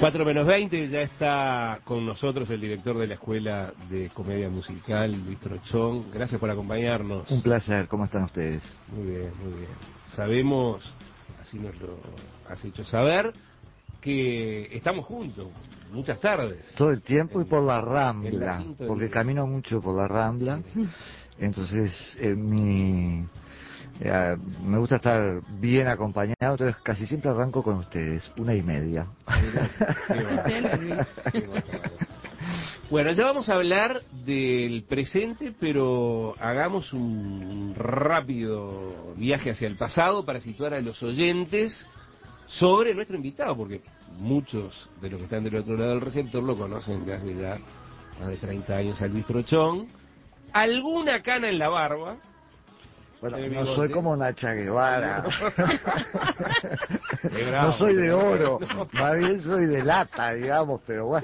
4:20, ya está con nosotros el director de la Escuela de Comedia Musical, Luis Trochón. Gracias por acompañarnos. Un placer, ¿cómo están ustedes? Muy bien, muy bien. Sabemos, así nos lo has hecho saber, que estamos juntos muchas tardes. Todo el tiempo y por la en Rambla, la porque camino mucho por la Rambla. Sí. Entonces me gusta estar bien acompañado, entonces casi siempre arranco con ustedes, 1:30. Qué bárbaro. Bueno, ya vamos a hablar del presente, pero hagamos un rápido viaje hacia el pasado para situar a los oyentes sobre nuestro invitado, porque muchos de los que están del otro lado del receptor lo conocen de hace ya más de 30 años a Luis Trochón. Alguna cana en la barba. Bueno, no soy como Nacha Guevara. Bravo, no soy de oro, no. más bien soy de lata, digamos, pero bueno.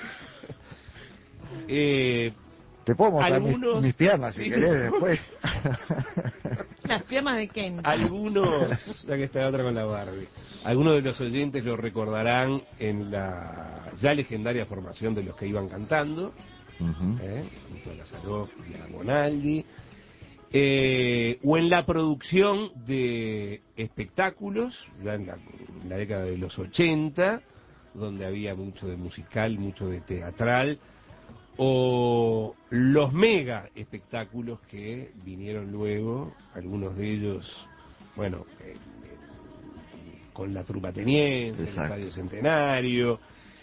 Te puedo mostrar mis piernas si querés después. Las piernas de Ken. Algunos, ya que está otra con la Barbie, algunos de los oyentes lo recordarán en la ya legendaria formación de los que iban cantando, junto a Lazaroff y a Bonaldi, o en la producción de espectáculos, ya en la década de los 80, donde había mucho de musical, mucho de teatral, o los mega espectáculos que vinieron luego, algunos de ellos, bueno, con la Trupa Ateniense, el Estadio Centenario,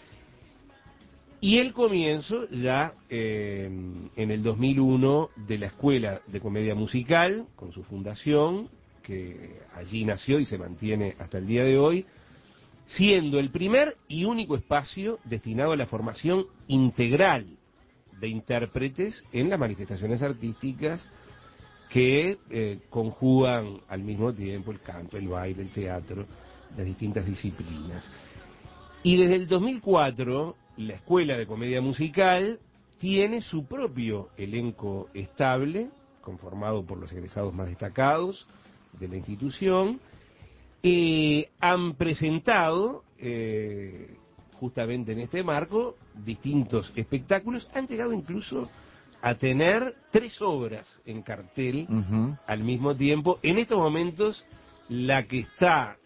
y el comienzo ya en el 2001 de la Escuela de Comedia Musical, con su fundación, que allí nació y se mantiene hasta el día de hoy, siendo el primer y único espacio destinado a la formación integral de intérpretes en las manifestaciones artísticas que conjugan al mismo tiempo el canto, el baile, el teatro, las distintas disciplinas. Y desde el 2004, la Escuela de Comedia Musical tiene su propio elenco estable, conformado por los egresados más destacados de la institución. Han presentado justamente en este marco distintos espectáculos, han llegado incluso a tener 3 obras en cartel al mismo tiempo. En estos momentos la que está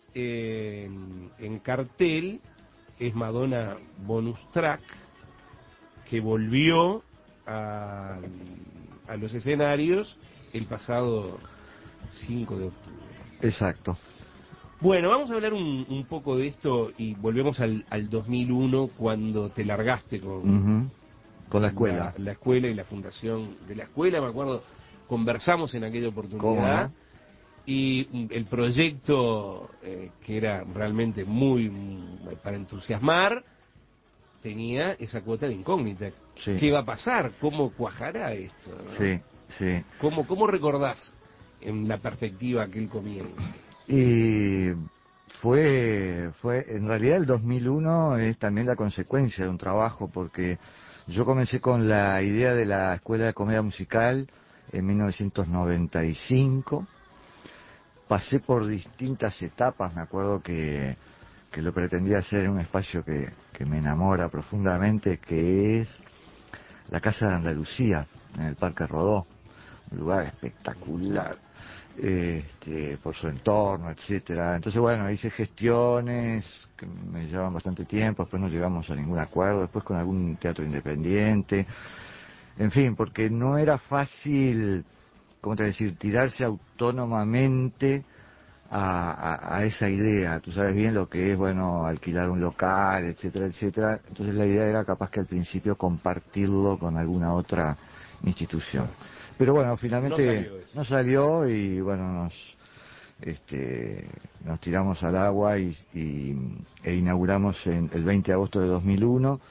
en cartel es Madonna Bonus Track, que volvió a los escenarios el pasado 5 de octubre. Exacto. Bueno, vamos a hablar un poco de esto y volvemos al 2001, cuando te largaste con la escuela. La escuela y la fundación de la escuela. Me acuerdo, conversamos en aquella oportunidad y el proyecto, que era realmente muy para entusiasmar, tenía esa cuota de incógnita. Sí. ¿Qué va a pasar? ¿Cómo cuajará esto, ¿no? Sí, sí. ¿Cómo recordás en la perspectiva aquel comienzo? Y fue en realidad el 2001 es también la consecuencia de un trabajo, porque yo comencé con la idea de la Escuela de Comedia Musical en 1995, pasé por distintas etapas, me acuerdo que lo pretendía hacer en un espacio que me enamora profundamente, que es la Casa de Andalucía, en el Parque Rodó, un lugar espectacular. Por su entorno, etcétera. Entonces, bueno, hice gestiones que me llevaban bastante tiempo, después no llegamos a ningún acuerdo, después con algún teatro independiente, en fin, porque no era fácil, ¿cómo te decir?, tirarse autónomamente a esa idea. Tú sabes bien lo que es, bueno, alquilar un local, etcétera, etcétera. Entonces la idea era capaz que al principio compartirlo con alguna otra institución. Pero bueno, finalmente no salió y bueno, nos tiramos al agua e inauguramos el 20 de agosto de 2001.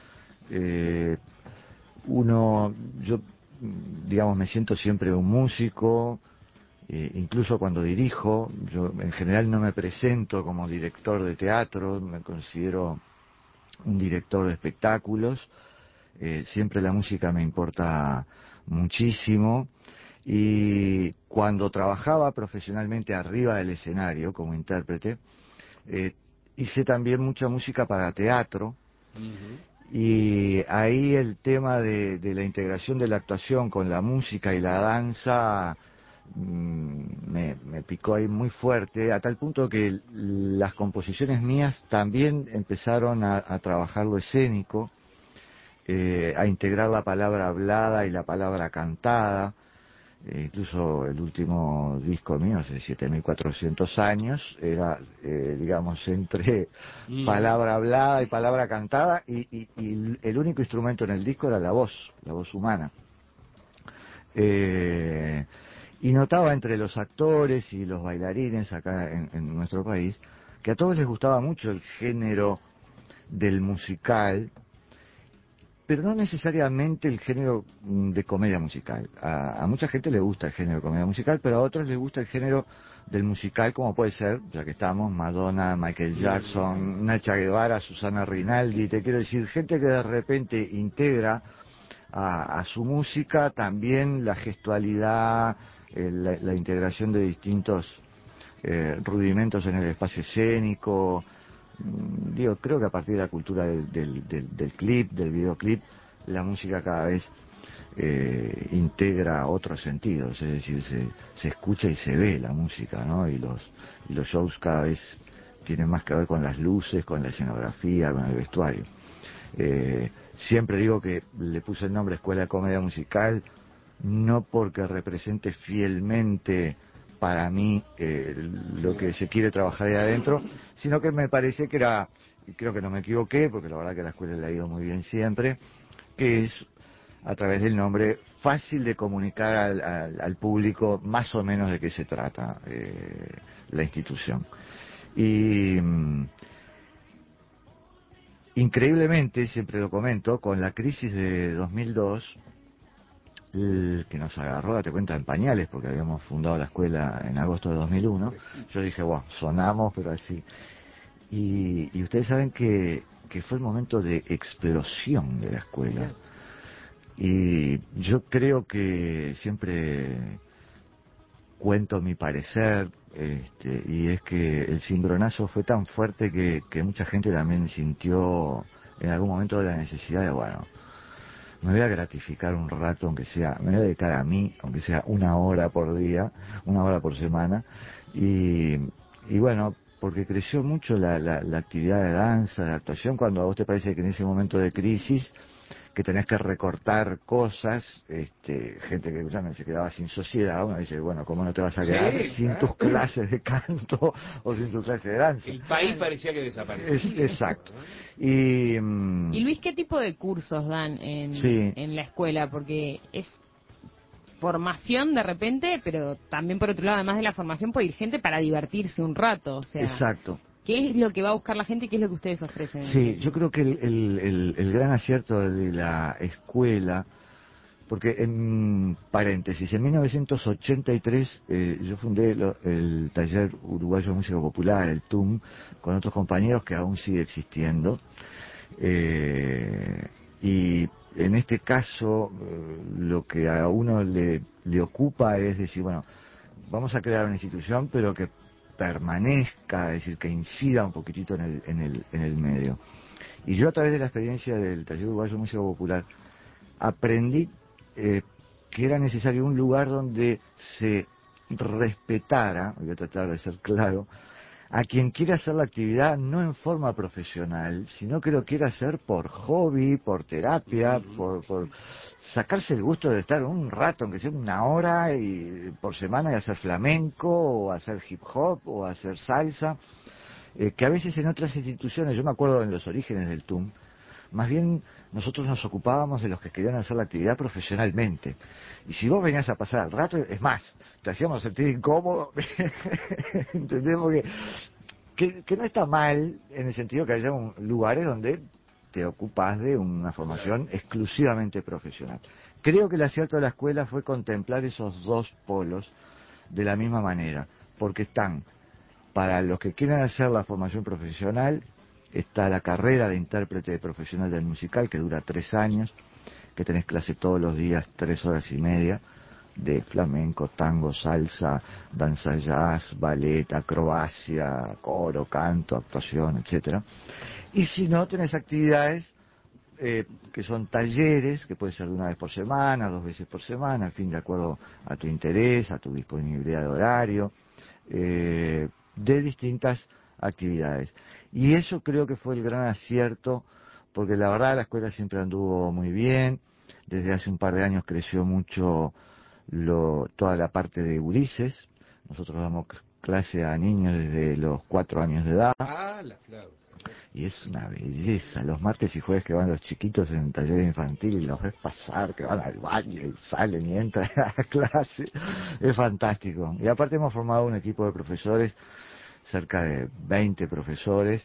Yo, digamos, me siento siempre un músico, incluso cuando dirijo. Yo en general no me presento como director de teatro, me considero un director de espectáculos. Siempre la música me importa muchísimo, y cuando trabajaba profesionalmente arriba del escenario como intérprete, hice también mucha música para teatro, Y ahí el tema de la integración de la actuación con la música y la danza me picó ahí muy fuerte, a tal punto que las composiciones mías también empezaron a trabajar lo escénico, a integrar la palabra hablada y la palabra cantada. Incluso el último disco mío, hace 7.400 años, era, digamos, entre palabra hablada y palabra cantada, y el único instrumento en el disco era la voz humana. Y notaba entre los actores y los bailarines acá en nuestro país que a todos les gustaba mucho el género del musical, pero no necesariamente el género de comedia musical. A mucha gente le gusta el género de comedia musical, pero a otros les gusta el género del musical, como puede ser, ya que estamos, Madonna, Michael Jackson, Nacha Guevara, Susana Rinaldi. Te quiero decir, gente que de repente integra a su música también la gestualidad, la integración de distintos rudimentos en el espacio escénico. Digo, creo que a partir de la cultura del clip, del videoclip, la música cada vez integra otros sentidos, es decir, se escucha y se ve la música, ¿no? Y los shows cada vez tienen más que ver con las luces, con la escenografía, con el vestuario. Siempre digo que le puse el nombre Escuela de Comedia Musical, no porque represente fielmente para mí lo que se quiere trabajar ahí adentro, sino que me parece que era, y creo que no me equivoqué, porque la verdad que la escuela le ha ido muy bien siempre, que es a través del nombre fácil de comunicar al público más o menos de qué se trata la institución. Y increíblemente, siempre lo comento, con la crisis de 2002, que nos agarró, date cuenta, en pañales, porque habíamos fundado la escuela en agosto de 2001, yo dije, wow, sonamos, pero así. Y ustedes saben que fue el momento de explosión de la escuela. Y yo creo que siempre cuento mi parecer, y es que el cimbronazo fue tan fuerte que mucha gente también sintió en algún momento la necesidad de, bueno, me voy a gratificar un rato, aunque sea, me voy a dedicar a mí, aunque sea 1 hora por día, 1 hora por semana, y bueno, porque creció mucho la actividad de danza, de actuación, cuando a vos te parece que en ese momento de crisis, que tenés que recortar cosas, gente que ya se quedaba sin sociedad, uno dice, bueno, ¿cómo no te vas a quedar sin tus clases de canto o sin tus clases de danza? El país parecía que desaparecía. Exacto. Y Luis, ¿qué tipo de cursos dan en la escuela? Porque es formación de repente, pero también por otro lado, además de la formación, puede ir gente para divertirse un rato, o sea... Exacto. ¿Qué es lo que va a buscar la gente y qué es lo que ustedes ofrecen? Sí, yo creo que el gran acierto de la escuela, porque en paréntesis, en 1983 yo fundé el Taller Uruguayo de Música Popular, el TUM, con otros compañeros que aún sigue existiendo. Y en este caso lo que a uno le ocupa es decir, bueno, vamos a crear una institución, pero que permanezca, es decir, que incida un poquitito en el medio. Y yo a través de la experiencia del Taller Uruguayo de Música Popular aprendí que era necesario un lugar donde se respetara, voy a tratar de ser claro, a quien quiera hacer la actividad no en forma profesional, sino que lo quiera hacer por hobby, por terapia, por sacarse el gusto de estar un rato, aunque sea 1 hora por semana, y hacer flamenco, o hacer hip hop, o hacer salsa, que a veces en otras instituciones, yo me acuerdo en los orígenes del TUM, más bien nosotros nos ocupábamos de los que querían hacer la actividad profesionalmente. Y si vos venías a pasar al rato, es más, te hacíamos sentir incómodo, entendemos que no está mal en el sentido que haya lugares donde te ocupas de una formación exclusivamente profesional. Creo que el acierto de la escuela fue contemplar esos dos polos de la misma manera, porque están para los que quieran hacer la formación profesional. Está la carrera de intérprete profesional del musical, que dura 3 años, que tenés clase todos los días, 3 horas y media, de flamenco, tango, salsa, danza jazz, ballet, acrobacia, coro, canto, actuación, etcétera. Y si no, tenés actividades que son talleres, que puede ser de una vez por semana, 2 veces por semana, en fin, de acuerdo a tu interés, a tu disponibilidad de horario, de distintas actividades. Y eso creo que fue el gran acierto, porque la verdad la escuela siempre anduvo muy bien. Desde hace un par de años creció mucho toda la parte de Ulises. Nosotros damos clase a niños desde los 4 años de edad. Ah, la flauta. Y es una belleza. Los martes y jueves que van los chiquitos en el taller infantil y los ves pasar, que van al baño y salen y entran a la clase. Es fantástico. Y aparte hemos formado un equipo de profesores, cerca de 20 profesores.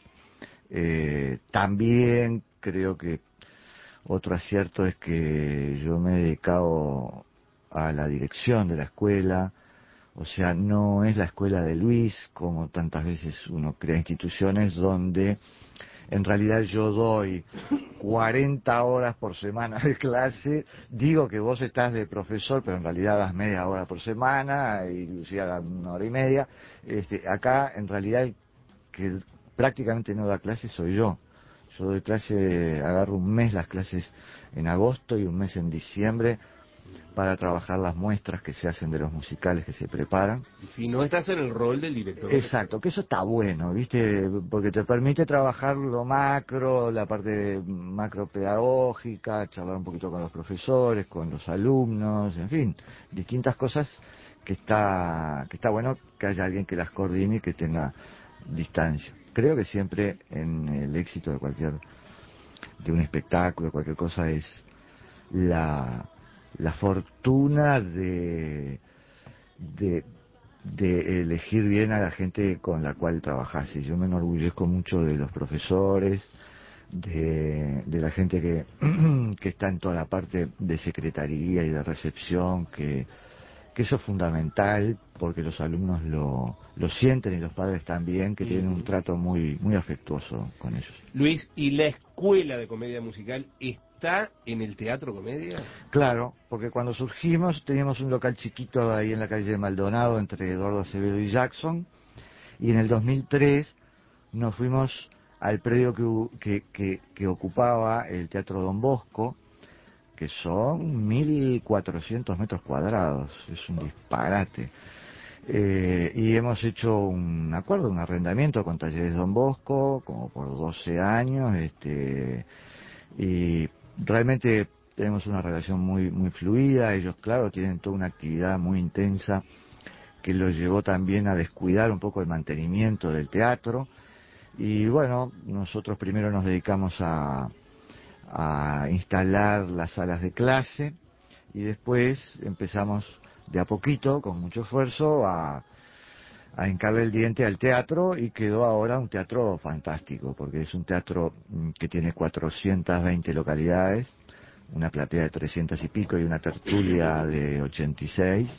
También creo que otro acierto es que yo me he dedicado a la dirección de la escuela. O sea, no es la escuela de Luis, como tantas veces uno crea instituciones donde en realidad yo doy 40 horas por semana de clase. Digo que vos estás de profesor, pero en realidad das media hora por semana y Lucía da 1 hora y media. Acá en realidad el que prácticamente no da clase soy yo. Yo doy clase, agarro un mes las clases en agosto y un mes en diciembre para trabajar las muestras que se hacen de los musicales que se preparan. Y si no estás en el rol del director. Exacto, que eso está bueno, ¿viste? Porque te permite trabajar lo macro, la parte macro pedagógica, charlar un poquito con los profesores, con los alumnos, en fin, distintas cosas que está bueno que haya alguien que las coordine y que tenga distancia. Creo que siempre en el éxito de un espectáculo, cualquier cosa, es la fortuna de elegir bien a la gente con la cual trabajas. Y yo me enorgullezco mucho de los profesores, de la gente que está en toda la parte de secretaría y de recepción, que eso es fundamental porque los alumnos lo sienten y los padres también, que tienen un trato muy muy afectuoso con ellos. Luis, ¿y la escuela de comedia musical está en el Teatro Comedia? Claro, porque cuando surgimos teníamos un local chiquito ahí en la calle de Maldonado entre Eduardo Acevedo y Jackson, y en el 2003 nos fuimos al predio que ocupaba el Teatro Don Bosco, que son 1.400 metros cuadrados, es un disparate. Y hemos hecho un acuerdo, un arrendamiento con Talleres Don Bosco, como por 12 años, y realmente tenemos una relación muy muy fluida. Ellos, claro, tienen toda una actividad muy intensa que los llevó también a descuidar un poco el mantenimiento del teatro. Y bueno, nosotros primero nos dedicamos a instalar las salas de clase y después empezamos de a poquito, con mucho esfuerzo, a hincarle el diente al teatro, y quedó ahora un teatro fantástico, porque es un teatro que tiene 420 localidades, una platea de 300 y pico y una tertulia de 86.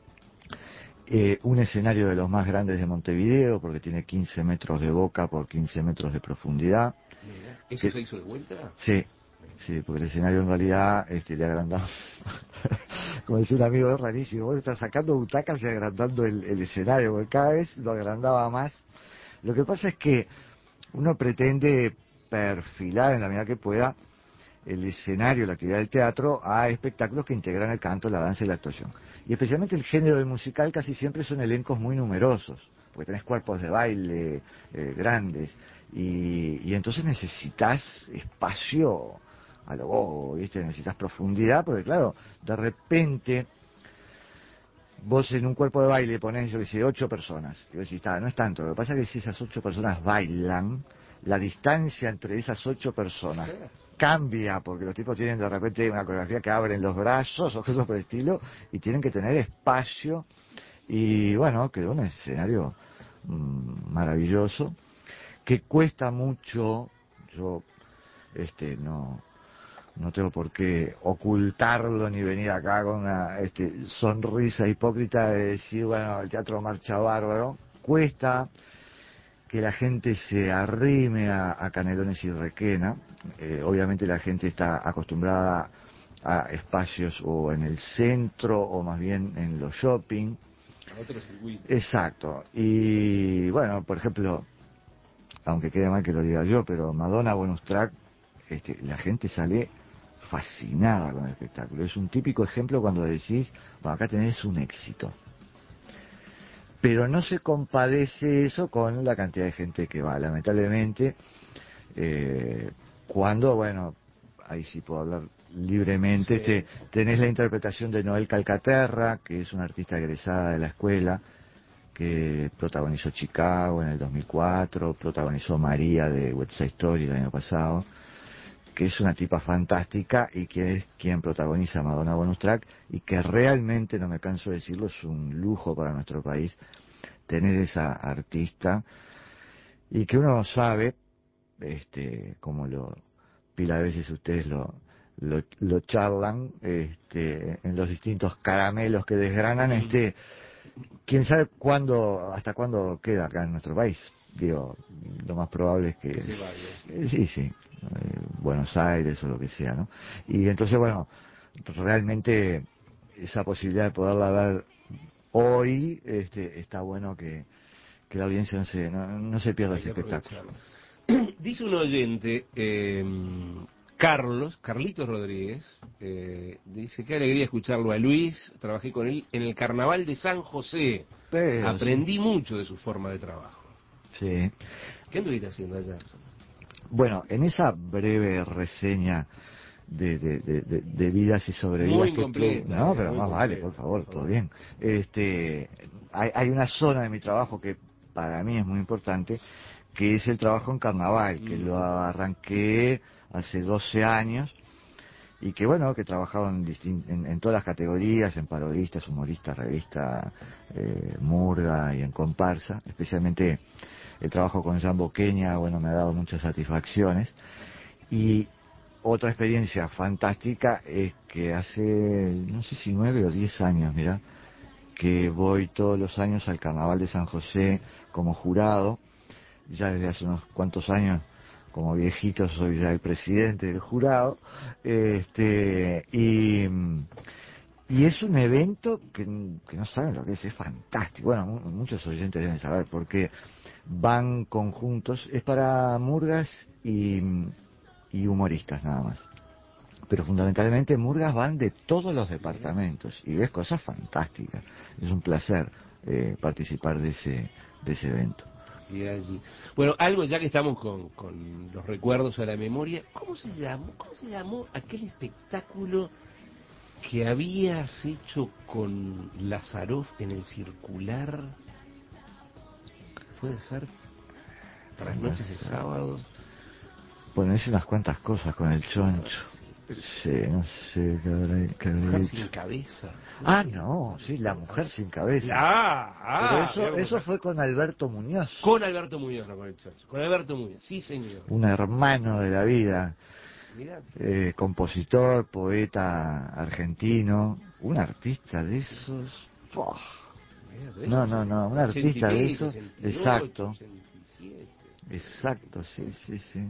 Un escenario de los más grandes de Montevideo, porque tiene 15 metros de boca por 15 metros de profundidad. Mira, ¿eso se hizo de vuelta? Sí, sí, porque el escenario en realidad le agrandamos. Como decía un amigo, es rarísimo, vos estás sacando butacas y agrandando el escenario, porque cada vez lo agrandaba más. Lo que pasa es que uno pretende perfilar en la medida que pueda el escenario, la actividad del teatro, a espectáculos que integran el canto, la danza y la actuación. Y especialmente el género del musical casi siempre son elencos muy numerosos, porque tenés cuerpos de baile grandes, y entonces necesitas espacio a lo bobo, ¿viste? Necesitas profundidad, porque claro, de repente vos en un cuerpo de baile ponés, yo que sé, 8 personas, y vos decís, no es tanto. Lo que pasa es que si esas 8 personas bailan, la distancia entre esas 8 personas cambia, porque los tipos tienen de repente una coreografía que abren los brazos o cosas por el estilo, y tienen que tener espacio. Y bueno, quedó un escenario maravilloso, que cuesta mucho. Yo no tengo por qué ocultarlo ni venir acá con una sonrisa hipócrita de decir, bueno, el teatro marcha bárbaro. Cuesta que la gente se arrime a Canelones y Requena. Obviamente la gente está acostumbrada a espacios o en el centro o más bien en los shopping. Otro circuito. Exacto. Y bueno, por ejemplo, aunque quede mal que lo diga yo, pero Madonna Bonus Track, la gente sale fascinada con el espectáculo. Es un típico ejemplo cuando decís, bueno, acá tenés un éxito. Pero no se compadece eso con la cantidad de gente que va. Lamentablemente, cuando, bueno, ahí sí puedo hablar libremente, Sí. tenés la interpretación de Noel Calcaterra, que es una artista egresada de la escuela, que protagonizó Chicago en el 2004, protagonizó María de West Side Story el año pasado, que es una tipa fantástica y que es quien protagoniza Madonna Bonus Track, y que realmente, no me canso de decirlo, es un lujo para nuestro país tener esa artista, y que uno sabe, como pila de veces ustedes lo charlan, en los distintos caramelos que desgranan, quién sabe hasta cuándo queda acá en nuestro país. Digo, lo más probable es que se vaya. sí, Buenos Aires o lo que sea, ¿no? Y entonces, bueno, realmente esa posibilidad de poderla ver hoy, está bueno que la audiencia no se pierda ese espectáculo. Dice un oyente, Carlitos Rodríguez, dice: qué alegría escucharlo a Luis, trabajé con él en el Carnaval de San José, aprendí mucho de su forma de trabajo. Sí. ¿Qué anduviste haciendo allá? Bueno, en esa breve reseña de vidas y sobrevidas muy que tuve, no, pero más vale, por favor, todo bien. Hay una zona de mi trabajo que para mí es muy importante, que es el trabajo en carnaval, que lo arranqué hace 12 años, y que bueno, que he trabajado en todas las categorías, en parodistas, humoristas, revista, murga y en comparsa. Especialmente el trabajo con Jan Boqueña, bueno, me ha dado muchas satisfacciones. Y otra experiencia fantástica es que hace, no sé si 9 o 10 años, mira, que voy todos los años al Carnaval de San José como jurado. Ya desde hace unos cuantos años, como viejito, soy ya el presidente del jurado. Y es un evento que no saben lo que es fantástico. Bueno, muchos oyentes deben saber, porque van conjuntos, es para murgas y humoristas nada más. Pero fundamentalmente murgas van de todos los departamentos y ves cosas fantásticas. Es un placer participar de ese evento. Y allí. Bueno, algo ya que estamos con los recuerdos a la memoria, ¿cómo se llamó aquel espectáculo que habías hecho con Lazaroff en el Circular? ¿Puede ser? Tras noches de sábado. Bueno, hice unas cuantas cosas con el Choncho. Sí, no sé qué habré Mujer hecho. sin cabeza. No, sí, La Mujer sin Cabeza. Pero eso fue con Alberto Muñoz. Con Alberto Muñoz, no con el Choncho. Con Alberto Muñoz, sí señor. Un hermano de la vida. Compositor, poeta argentino. Un artista de esos. No, un artista de esos. 88, Exacto. 87. Exacto, sí.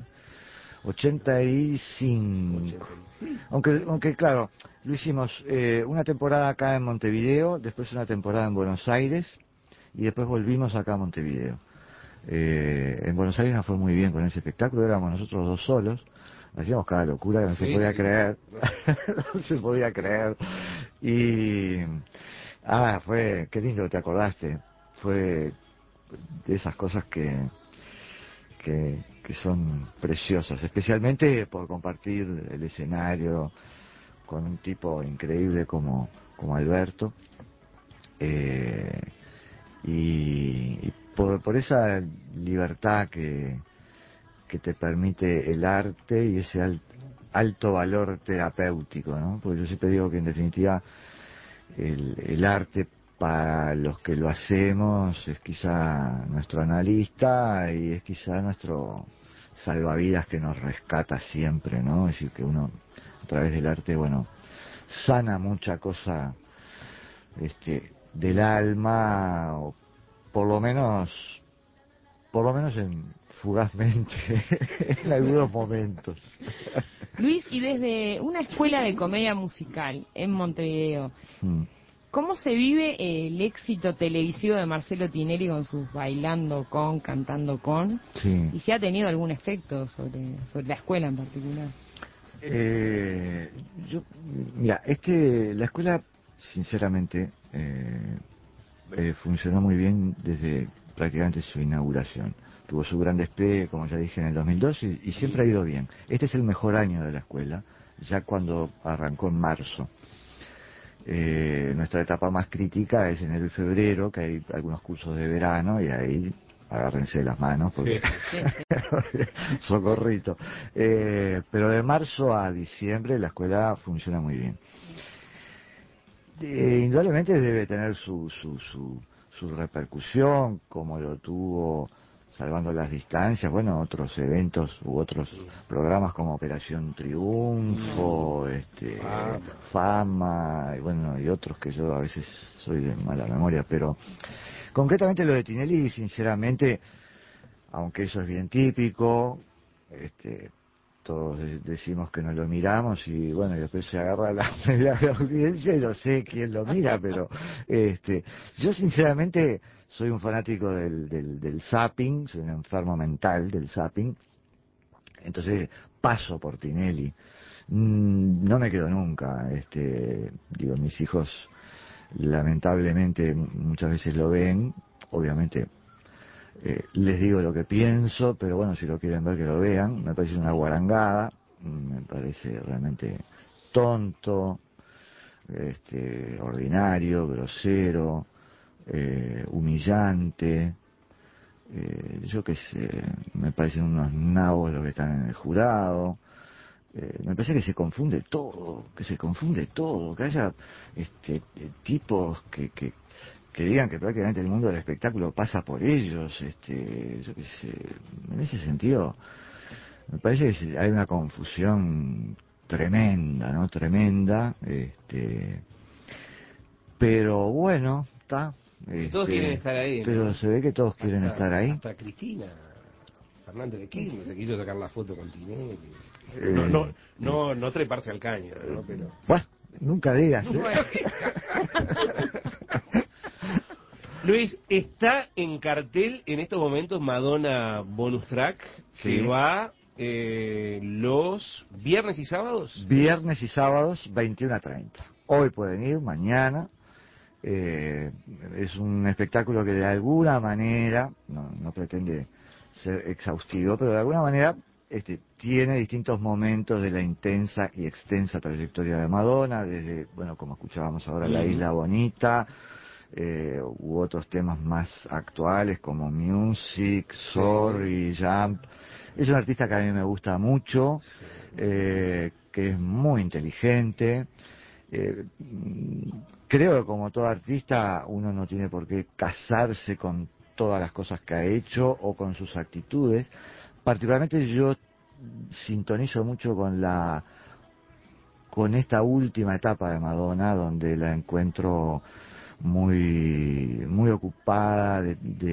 85. Aunque claro, lo hicimos una temporada acá en Montevideo, después una temporada en Buenos Aires y después volvimos acá a Montevideo. En Buenos Aires nos fue muy bien con ese espectáculo, éramos nosotros dos solos, hacíamos cada locura que no se podía creer, no se podía creer. Y qué lindo que te acordaste, fue de esas cosas que son preciosas, especialmente por compartir el escenario con un tipo increíble como Alberto, y por esa libertad que te permite el arte y ese alto valor terapéutico, ¿no? Porque yo siempre digo que en definitiva el arte para los que lo hacemos es quizá nuestro analista y es quizá nuestro salvavidas que nos rescata siempre, ¿no? Es decir, que uno a través del arte, bueno, sana mucha cosa del alma, o por lo menos fugazmente en algunos momentos. Luis, y desde una escuela de comedia musical en Montevideo, ¿cómo se vive el éxito televisivo de Marcelo Tinelli con sus Bailando con, Cantando con? Sí. ¿Y si ha tenido algún efecto sobre la escuela en particular? Mira, la escuela, sinceramente, funcionó muy bien desde prácticamente su inauguración. Tuvo su gran despegue, como ya dije, en el 2002 y siempre ha ido bien. Este es el mejor año de la escuela, ya cuando arrancó en marzo. Nuestra etapa más crítica es enero y febrero, que hay algunos cursos de verano y ahí agárrense de las manos porque socorrito. Pero de marzo a diciembre la escuela funciona muy bien. Indudablemente debe tener su repercusión, como lo tuvo, salvando las distancias, bueno, otros eventos u otros programas como Operación Triunfo, Fama, y bueno, y otros que yo a veces soy de mala memoria, pero concretamente lo de Tinelli, sinceramente, aunque eso es bien típico, todos decimos que no lo miramos y bueno, y después se agarra la media audiencia y no sé quién lo mira, pero yo sinceramente soy un fanático del zapping, soy un enfermo mental del zapping, entonces paso por Tinelli. No me quedo nunca, digo, mis hijos lamentablemente muchas veces lo ven, obviamente les digo lo que pienso, pero bueno, si lo quieren ver que lo vean. Me parece una guarangada, me parece realmente tonto, ordinario, grosero, humillante, yo qué sé, me parecen unos nabos los que están en el jurado. Me parece que se confunde todo, que haya tipos que digan que prácticamente el mundo del espectáculo pasa por ellos, yo qué sé, en ese sentido me parece que hay una confusión tremenda, ¿no? Tremenda, pero bueno, está. Todos quieren estar ahí, pero ¿no? se ve que todos quieren estar ahí. Hasta Cristina Fernández de Kirchner se quiso sacar la foto con Tinelli. No treparse al caño, ¿no? Pero... Bueno, nunca digas, Luis, está en cartel en estos momentos Madonna Bonus Track, que va los viernes y sábados. Viernes y sábados, 21:30. Hoy pueden ir, mañana. Es un espectáculo que de alguna manera, no pretende ser exhaustivo, pero de alguna manera tiene distintos momentos de la intensa y extensa trayectoria de Madonna, desde, bueno, como escuchábamos ahora, La Isla Bonita, u otros temas más actuales como Music, Sorry, Jump. Es un artista que a mí me gusta mucho, que es muy inteligente. Creo que como todo artista uno no tiene por qué casarse con todas las cosas que ha hecho o con sus actitudes. Particularmente yo sintonizo mucho con esta última etapa de Madonna, donde la encuentro muy ocupada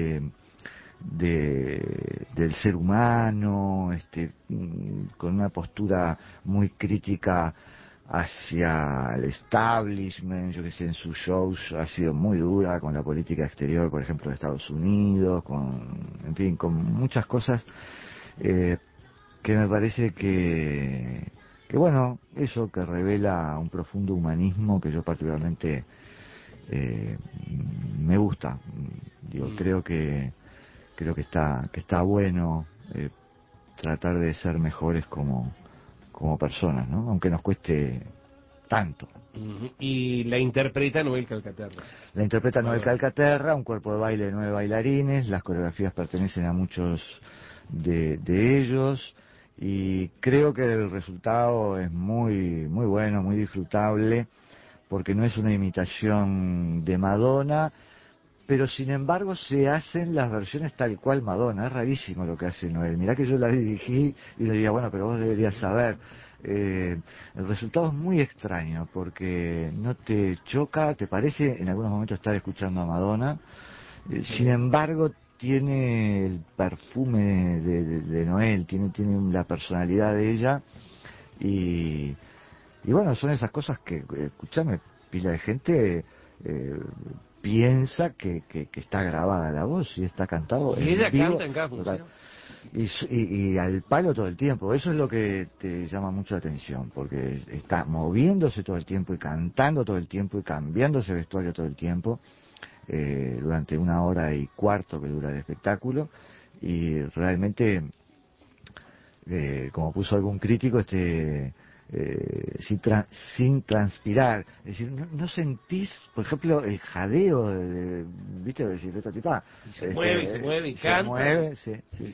del ser humano, con una postura muy crítica hacia el establishment. Yo que sé, en sus shows ha sido muy dura con la política exterior, por ejemplo, de Estados Unidos, en fin, con muchas cosas que me parece que bueno, eso que revela un profundo humanismo que yo particularmente me gusta. Digo, creo que está bueno tratar de ser mejores como personas, ¿no? Aunque nos cueste tanto. Y la interpreta Noel Calcaterra. La interpreta Noel Calcaterra, un cuerpo de baile de 9 bailarines. Las coreografías pertenecen a muchos de ellos y creo que el resultado es muy bueno, muy disfrutable, porque no es una imitación de Madonna, pero sin embargo se hacen las versiones tal cual Madonna. Es rarísimo lo que hace Noel. Mirá que yo la dirigí y le diría, bueno, pero vos deberías saber. El resultado es muy extraño, porque no te choca, te parece en algunos momentos estar escuchando a Madonna, sin embargo tiene el perfume de Noel, tiene la personalidad de ella, Y bueno, son esas cosas que, escúchame, pila de gente piensa que está grabada la voz y está cantado y en ella vivo, canta en cada función. Y al palo todo el tiempo. Eso es lo que te llama mucho la atención, porque está moviéndose todo el tiempo y cantando todo el tiempo y cambiándose vestuario todo el tiempo, durante 1 hora y cuarto que dura el espectáculo. Y realmente, como puso algún crítico, sin transpirar, es decir, no sentís, por ejemplo, el jadeo viste, de decir, esta tipa y se mueve y canta, se mueve, sí.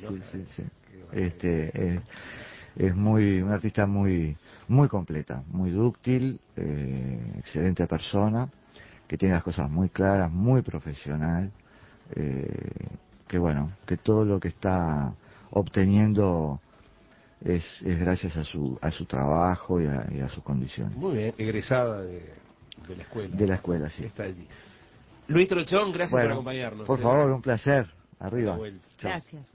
Es muy una artista muy completa, muy dúctil, excelente persona, que tiene las cosas muy claras, muy profesional, que bueno, que todo lo que está obteniendo es gracias a su trabajo y a sus condiciones. Muy bien, egresada de la escuela. De la escuela, sí. Está allí. Luis Trochón, gracias por acompañarnos. Por favor, un placer. Arriba. Gracias.